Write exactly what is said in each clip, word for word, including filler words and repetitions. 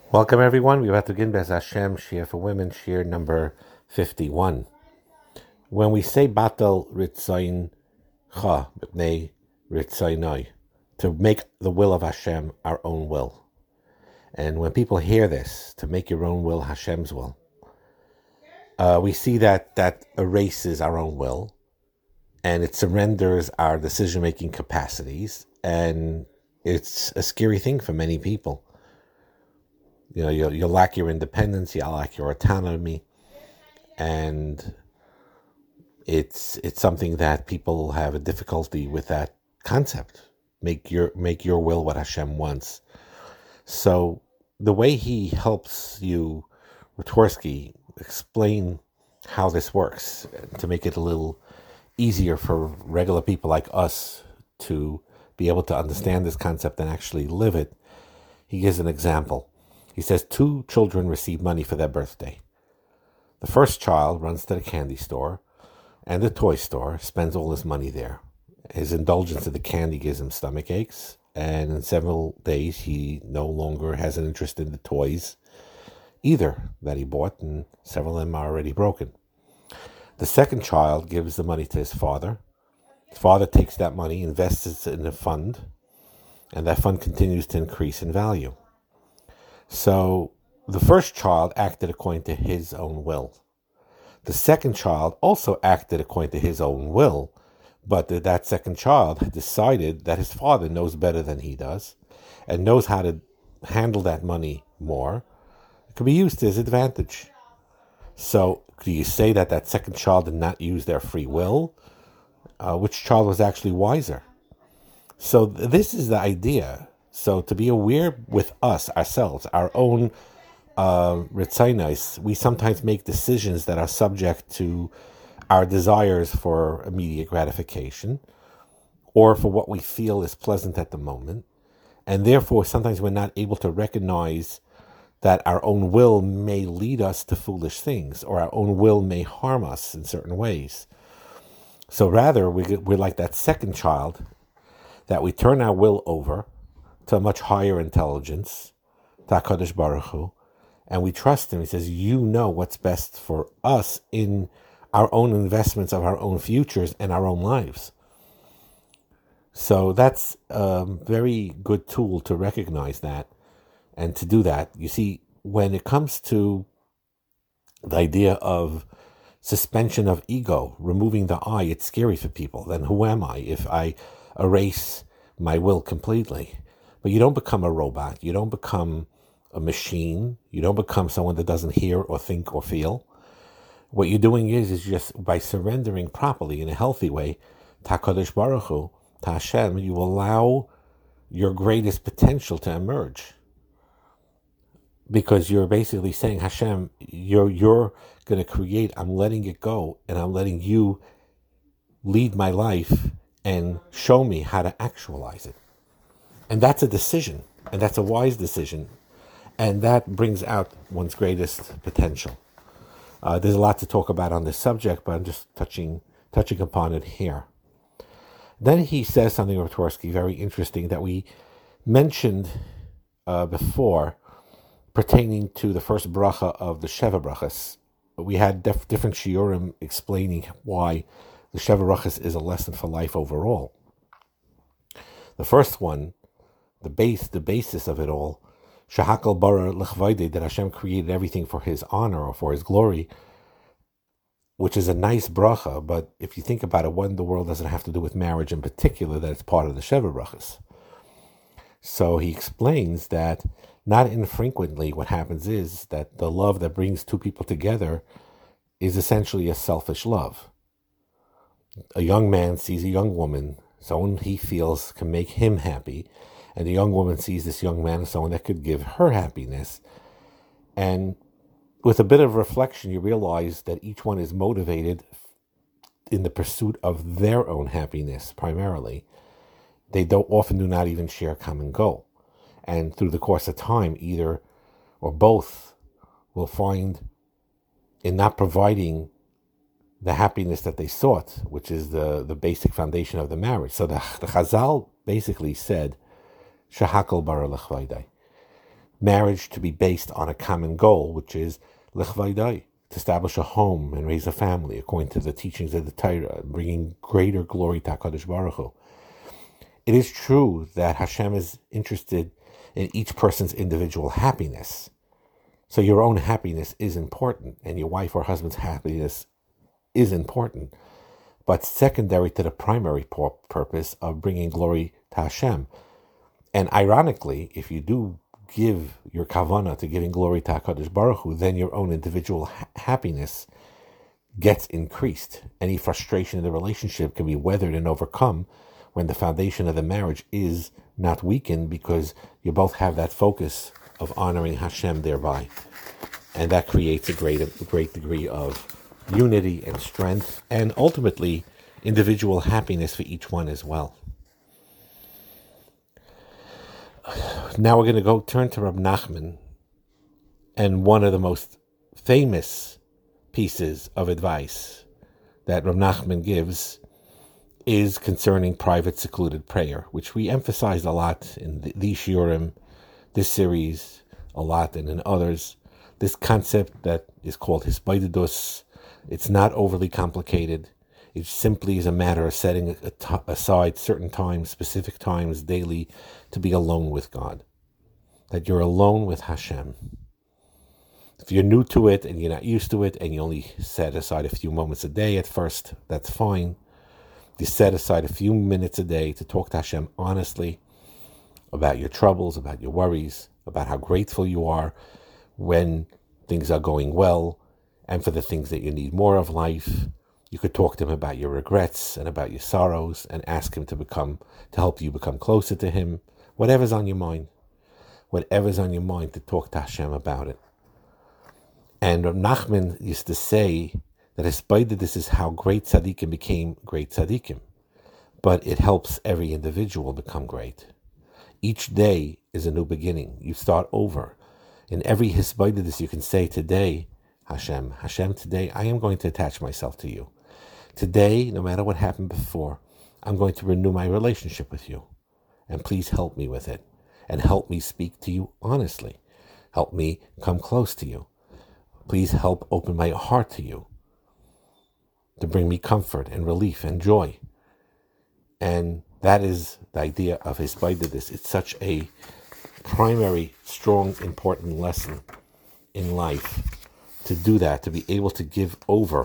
Welcome everyone. We're about to begin Bez Hashem Shir for Women, Shir number fifty-one. When we say Batal Ritzayin Cha B'nei Ritzaynoi, to make the will of Hashem our own will. And when people hear this, to make your own will Hashem's will, uh, we see that that erases our own will and it surrenders our decision-making capacities, and it's a scary thing for many people. You know, you'll, you'll lack your independence, you'll lack your autonomy, and it's it's something that people have a difficulty with that concept. Make your make your will what Hashem wants. So the way he helps you, Ratorsky, explain how this works to make it a little easier for regular people like us to be able to understand this concept and actually live it. He gives an example. He says two children receive money for their birthday. The first child runs to the candy store and the toy store, spends all his money there. His indulgence of the candy gives him stomach aches, and in several days he no longer has an interest in the toys either that he bought, and several of them are already broken. The second child gives the money to his father. His father takes that money, invests it in a fund, and that fund continues to increase in value. So the first child acted according to his own will. The second child also acted according to his own will, but that second child had decided that his father knows better than he does and knows how to handle that money more. It could be used to his advantage. So do you say that that second child did not use their free will? Uh, which child was actually wiser? So th- this is the idea. So to be aware with us, ourselves, our own uh, ritzainos, we sometimes make decisions that are subject to our desires for immediate gratification or for what we feel is pleasant at the moment. And therefore, sometimes we're not able to recognize that our own will may lead us to foolish things, or our own will may harm us in certain ways. So rather, we, we're like that second child, that we turn our will over to a much higher intelligence, to HaKadosh Baruch Hu, and we trust him. He says, you know what's best for us in our own investments of our own futures and our own lives. So that's a very good tool to recognize that and to do that. You see, when it comes to the idea of suspension of ego, removing the I, it's scary for people. Then who am I if I erase my will completely? But you don't become a robot. You don't become a machine. You don't become someone that doesn't hear or think or feel. What you're doing is, is just by surrendering properly in a healthy way to HaKadosh Baruch Hu, to Hashem, you allow your greatest potential to emerge. Because you're basically saying, Hashem, you're, you're going to create, I'm letting it go, and I'm letting you lead my life and show me how to actualize it. And that's a decision, and that's a wise decision, and that brings out one's greatest potential. Uh, there's a lot to talk about on this subject, but I'm just touching touching upon it here. Then he says something, Ratorsky, very interesting, that we mentioned uh, before, pertaining to the first bracha of the Sheva Brachas. We had def- different shiurim explaining why the Sheva Brachas is a lesson for life overall. The first one, the base, the basis of it all, Shahakal bara l'chvayde, that Hashem created everything for His honor or for His glory, which is a nice bracha. But if you think about it, what in the world does it have to do with marriage in particular? That it's part of the Sheva Brachas. So he explains that not infrequently what happens is that the love that brings two people together is essentially a selfish love. A young man sees a young woman, someone he feels can make him happy, and the young woman sees this young man as someone that could give her happiness. And with a bit of reflection, you realize that each one is motivated in the pursuit of their own happiness primarily. They don't often do not even share a common goal. And through the course of time, either or both will find in not providing the happiness that they sought, which is the, the basic foundation of the marriage. So the, the Chazal basically said, Shahakal bara l'chvaydai. marriage to be based on a common goal, which is lichvaydai, to establish a home and raise a family according to the teachings of the Torah, bringing greater glory to HaKadosh Baruch Hu. It is true that Hashem is interested in each person's individual happiness. So your own happiness is important, and your wife or husband's happiness is important, but secondary to the primary purpose of bringing glory to Hashem. And ironically, if you do give your kavanah to giving glory to HaKadosh Baruch Hu, then your own individual ha- happiness gets increased. Any frustration in the relationship can be weathered and overcome when the foundation of the marriage is not weakened, because you both have that focus of honoring Hashem thereby. And that creates a great, a great degree of unity and strength, and ultimately individual happiness for each one as well. Now we're going to go turn to Rab Nachman, and one of the most famous pieces of advice that Rab Nachman gives is concerning private secluded prayer, which we emphasized a lot in the, these shiurim, this series, a lot, and in others. This concept that is called hisbaidedus, it's not overly complicated. It simply is a matter of setting aside certain times, specific times daily, to be alone with God. That you're alone with Hashem. If you're new to it and you're not used to it and you only set aside a few moments a day at first, that's fine. You set aside a few minutes a day to talk to Hashem honestly about your troubles, about your worries, about how grateful you are when things are going well, and for the things that you need more of life. You could talk to him about your regrets and about your sorrows and ask him to become, to help you become closer to him. Whatever's on your mind. Whatever's on your mind, to talk to Hashem about it. And Rab Nachman used to say that despite that this is how great tzaddikim became great tzaddikim, but it helps every individual become great. Each day is a new beginning. You start over. In every hisbaidedus you can say, today, Hashem, Hashem, today I am going to attach myself to you. Today, no matter what happened before, I'm going to renew my relationship with you. And please help me with it. And help me speak to you honestly. Help me come close to you. Please help open my heart to you, to bring me comfort and relief and joy. And that is the idea of hisbaidedus. It's such a primary, strong, important lesson in life to do that, to be able to give over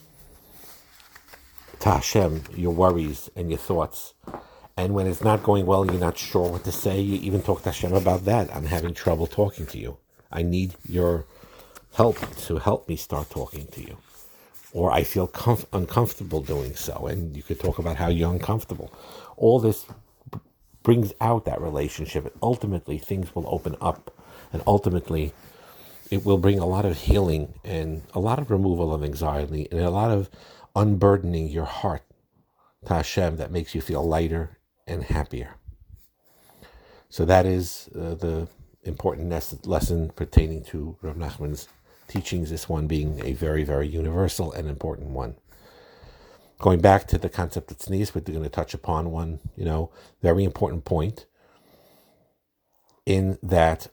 to Hashem your worries and your thoughts. And when it's not going well, you're not sure what to say, you even talk to Hashem about that. I'm having trouble talking to you. I need your help to help me start talking to you. Or I feel comf- uncomfortable doing so. And you could talk about how you're uncomfortable. All this b- brings out that relationship. And ultimately, things will open up. And ultimately, it will bring a lot of healing and a lot of removal of anxiety and a lot of unburdening your heart to Hashem that makes you feel lighter and happier. So that is uh, the important nes- lesson pertaining to Rav Nachman's teachings, this one being a very, very universal and important one. Going back to the concept of tznius, we're going to touch upon one, you know, very important point in that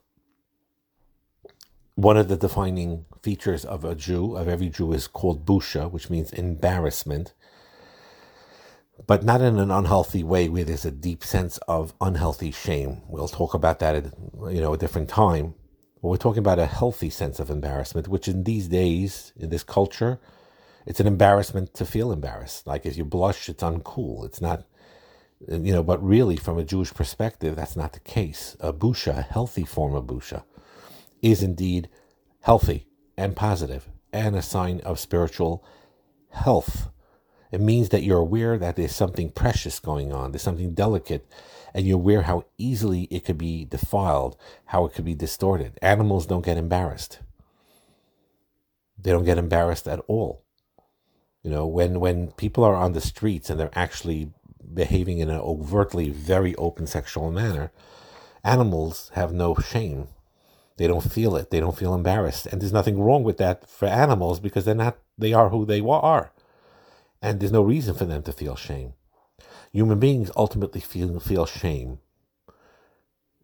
one of the defining features of a Jew, of every Jew, is called busha, which means embarrassment, but not in an unhealthy way where there's a deep sense of unhealthy shame. We'll talk about that at, you know, a different time. But we're talking about a healthy sense of embarrassment, which in these days, in this culture, it's an embarrassment to feel embarrassed. Like if you blush, it's uncool. It's not, you know, but really from a Jewish perspective, that's not the case. A busha, a healthy form of busha, is indeed healthy and positive and a sign of spiritual health. It means that you're aware that there's something precious going on, there's something delicate, and you're aware how easily it could be defiled, how it could be distorted. Animals don't get embarrassed. They don't get embarrassed at all. You know, when, when people are on the streets and they're actually behaving in an overtly very open sexual manner, animals have no shame. They don't feel it. They don't feel embarrassed. And there's nothing wrong with that for animals because they're not, they are who they are. And there's no reason for them to feel shame. Human beings ultimately feel, feel shame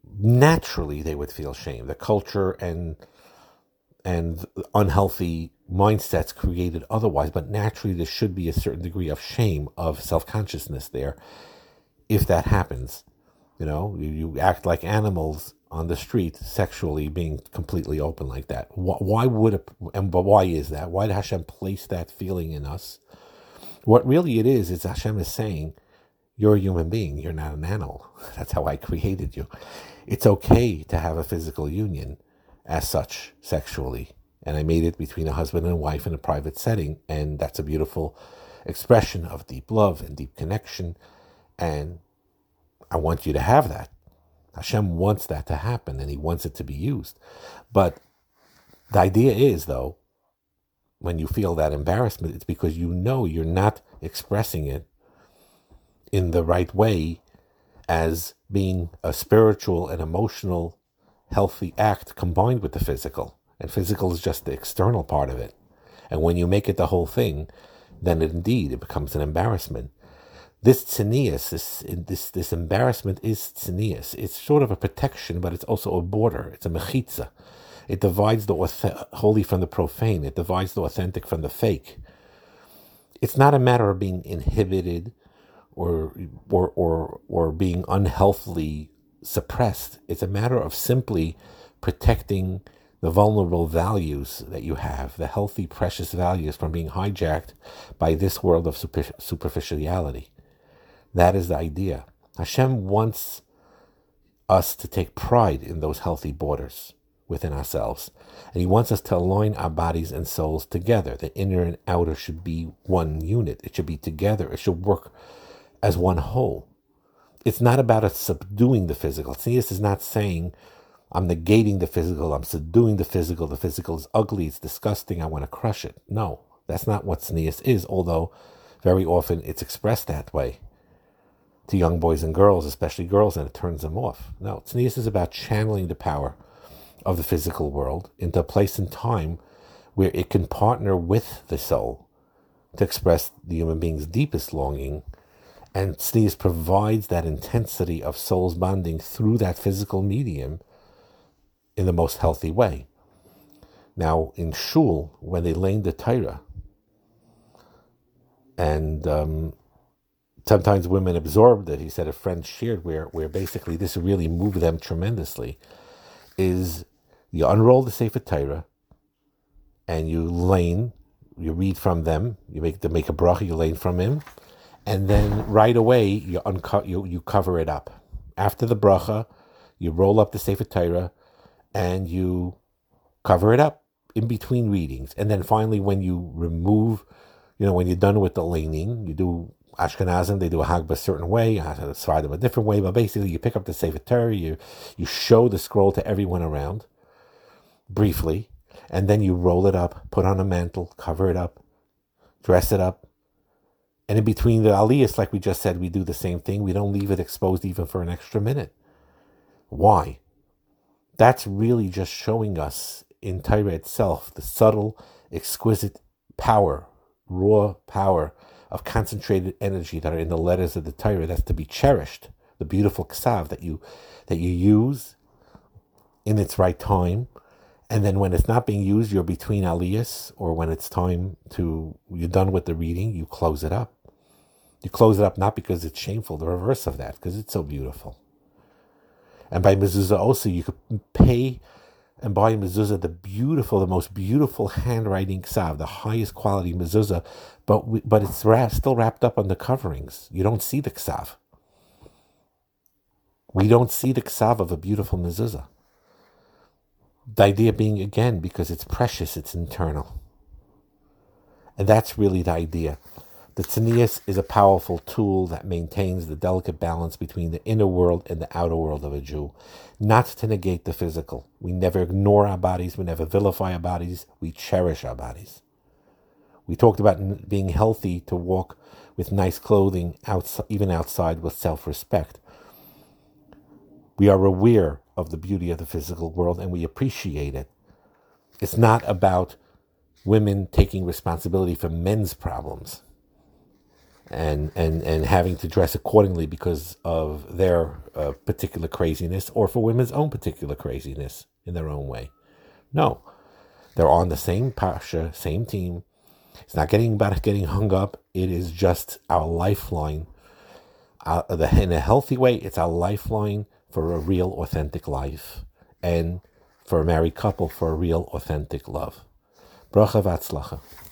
naturally they would feel shame. The culture and and unhealthy mindsets created otherwise, but naturally there should be a certain degree of shame, of self-consciousness there. If that happens, you know, you, you act like animals on the street, sexually being completely open like that. Why, why would it, and but why is that? Why did Hashem place that feeling in us? What really it is, is Hashem is saying, you're a human being, you're not an animal. That's how I created you. It's okay to have a physical union as such, sexually. And I made it between a husband and a wife in a private setting, and that's a beautiful expression of deep love and deep connection, and I want you to have that. Hashem wants that to happen, and he wants it to be used. But the idea is, though, when you feel that embarrassment, it's because you know you're not expressing it in the right way as being a spiritual and emotional healthy act combined with the physical. And physical is just the external part of it. And when you make it the whole thing, then indeed it becomes an embarrassment. This tzenius, this this this embarrassment is tzenius. It's sort of a protection, but it's also a border. It's a mechitza. It divides the auth- holy from the profane. It divides the authentic from the fake. It's not a matter of being inhibited or or or or being unhealthily suppressed. It's a matter of simply protecting the vulnerable values that you have, the healthy, precious values, from being hijacked by this world of super- superficiality. That is the idea. Hashem wants us to take pride in those healthy borders within ourselves. And he wants us to align our bodies and souls together. The inner and outer should be one unit. It should be together. It should work as one whole. It's not about us subduing the physical. Tznius is not saying, I'm negating the physical, I'm subduing the physical, the physical is ugly, it's disgusting, I want to crush it. No, that's not what tznius is, although very often it's expressed that way to young boys and girls, especially girls, and it turns them off. No, tznius is about channeling the power of the physical world into a place and time where it can partner with the soul to express the human being's deepest longing. And tznius provides that intensity of soul's bonding through that physical medium in the most healthy way. Now, in shul, when they learn the Torah, and um, sometimes women absorbed it, he said a friend shared where, where basically this really moved them tremendously, is you unroll the Sefer Torah, and you learn, you read from them, you make them make a bracha, you learn from him, and then right away you, unco- you, you cover it up. After the bracha, you roll up the Sefer Torah, and you cover it up in between readings. And then finally, when you remove, you know, when you're done with the laning, you do Ashkenazim, they do a Hagbah a certain way, Sfardim a different way, but basically you pick up the Sefer Torah, you, you show the scroll to everyone around, briefly, and then you roll it up, put on a mantle, cover it up, dress it up. And in between the aliyahs, like we just said, we do the same thing. We don't leave it exposed even for an extra minute. Why? That's really just showing us in Torah itself the subtle, exquisite power, raw power of concentrated energy that are in the letters of the Torah that's to be cherished. The beautiful ksav that you that you use in its right time, and then when it's not being used, you're between aliyahs, or when it's time to you're done with the reading, you close it up. You close it up not because it's shameful, the reverse of that, because it's so beautiful. And by mezuzah also, you could pay and buy mezuzah, the beautiful, the most beautiful handwriting ksav, the highest quality mezuzah, but we, but it's wrapped, still wrapped up on the coverings. You don't see the ksav. We don't see the ksav of a beautiful mezuzah. The idea being, again, because it's precious, it's internal. And that's really the idea. The tznius is a powerful tool that maintains the delicate balance between the inner world and the outer world of a Jew. Not to negate the physical. We never ignore our bodies. We never vilify our bodies. We cherish our bodies. We talked about being healthy to walk with nice clothing, outside, even outside, with self-respect. We are aware of the beauty of the physical world and we appreciate it. It's not about women taking responsibility for men's problems. and and and having to dress accordingly because of their uh, particular craziness, or for women's own particular craziness in their own way. No, they're on the same parsha, same team. It's not getting about getting hung up. It is just our lifeline. Uh, the, in a healthy way, it's our lifeline for a real, authentic life, and for a married couple for a real, authentic love. Bracha v'atzlacha.